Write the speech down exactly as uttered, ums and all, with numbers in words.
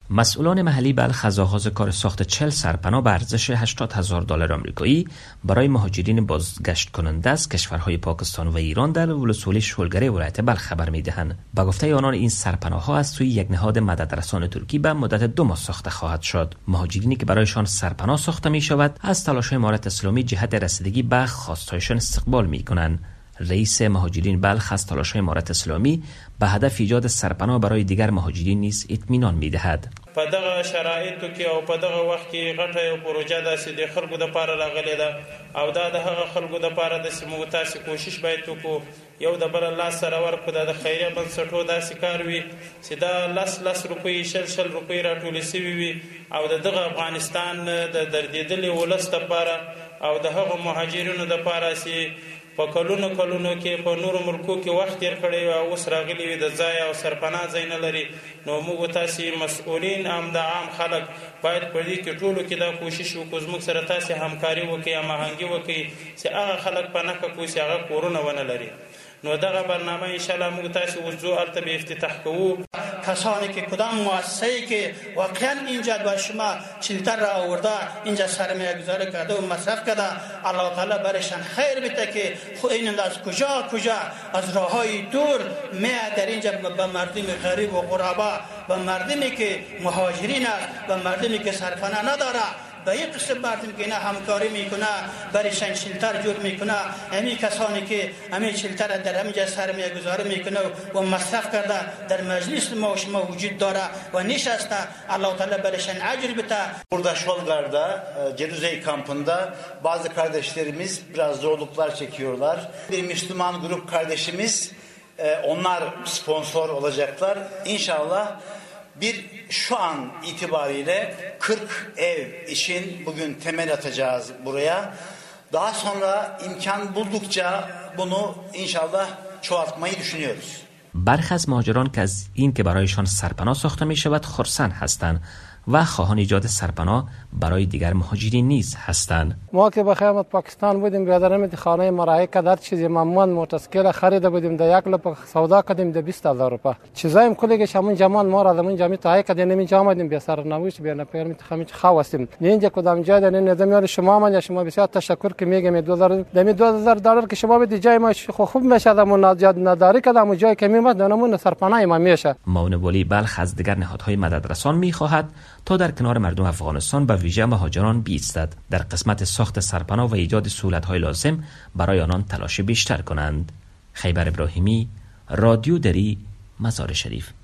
مسئولان محلی بلخ از آغاز کار ساخت چهل سرپناه به ارزش هشتاد هزار دلار آمریکایی برای مهاجرین بازگشت کننده از کشورهای پاکستان و ایران در ولسوالی شولگره ولایت بلخ خبر می‌دهند. به گفته آنان این سرپناه‌ها از سوی یک نهاد مددرسان ترکی به مدت دو ماه ساخته خواهد شد. مهاجرینی که برایشان سرپناه ساخته می‌شود از تلاش‌های امارت اسلامی جهت رسیدگی به خواست‌هایشان استقبال می‌کنند. رئیس مهاجرین بلخ از تلاش‌های امارت اسلامی به هدف ایجاد سرپناه برای دیگر مهاجرین نیز اطمینان می‌دهد. په دغه شرایطو کې او په دغه وخت کې غټه یو پروژه داسې د خلکو دپاره راغلې ده او دا د هغه خلکو دپاره داسې موږ تاسې کوشش باید وکړو یو د بله لاس سره ورکړو دا د خیریه بنسټو داسې کار وي چې دا لس لس روپۍ شل شل روپۍ راټولې سوي وي او د دغه افغانستان د دردېدلي ولس دپاره او د هغو مهاجرینو دپاره چې په کلونو کلونو کې په نورو ملکو کې وخت تیر کړی او اوس راغلي وي د ځای او سرپناه ځای نه لري نو موږ تاسې مسؤلین هم د عام خلک باید په دې کې ټولو کې دا کوشش وکړو زموږ سره تاسې همکاري وکړئ هماهنګي وکړئ چې هغه خلک په نښه کړو چې هغه کورونه ونه لري نو دغه برنامه انشاءالله موږ تاسې اوس ځو هلته به افتتاح کوو. کسانی که کدام مؤسسه‌ای که واقعا اینجا با شما چیلتر را آورده اینجا سرمایه گذاری کرده و مصرف کرده الله تعالی برشان خیر بده که خود این از کجا کجا از راههای دور میاد در اینجا به مردم غریب و غربا و مردمی که مهاجرین است و مردمی که سرپناه نداره به یک قسم مردم که اینا همکاری میکنه برایشان شیلتر جور میکنه همین کسانی که همین شیلتر در همینجا سرمایه گذاری میکنه و مصرف کرده در مجلس ما و شما وجود داره و نشسته الله تعالی برایشان اجر بده. Burada Şolgar'da Ceruze kampında bazı kardeşlerimiz biraz zorluklar çekiyorlar. Bir Müslüman grup kardeşimiz onlar sponsor olacaklar. İnşallah bir şu an itibariyle kırk ev için bugün temel atacağız buraya. Daha sonra imkan buldukça bunu inşallah çoğaltmayı düşünüyoruz. برخی از مهاجران که از این که برایشان سرپناه ساخته می شود خرسند هستند و خواهان ایجاد سرپناه برای دیگر مهاجرین نیز هستند. ما که به خیامت پاکستان بودیم برادرم خانه مرایه کدر چیزی مامان موتورسیکل خریده بودیم در یک لپ سودا کردیم در بیست هزار روپیه چیزایم کلیگش همون جمان ما را همون جمعی تای کردیم اینجا آمدیم به سر نویش به نپرمی تخمیچ خواستیم اینجا کدام جای در نظامیان شما من شما بسیار تشکر که میگم دو هزار دمی دو هزار دلار که شما به جای ما خوب میشه دمون نداری کدام جای که میمد نمون سرپناه ما میشه. معاون والی بلخ از دیگر نهادهای مددرسان میخواهد تا در کنار مردم افغانستان و ویژه مهاجران بایستد در قسمت ساخت سرپناه و ایجاد سهولت‌های لازم برای آنان تلاش بیشتر کنند. خیبر ابراهیمی، رادیو دری، مزار شریف.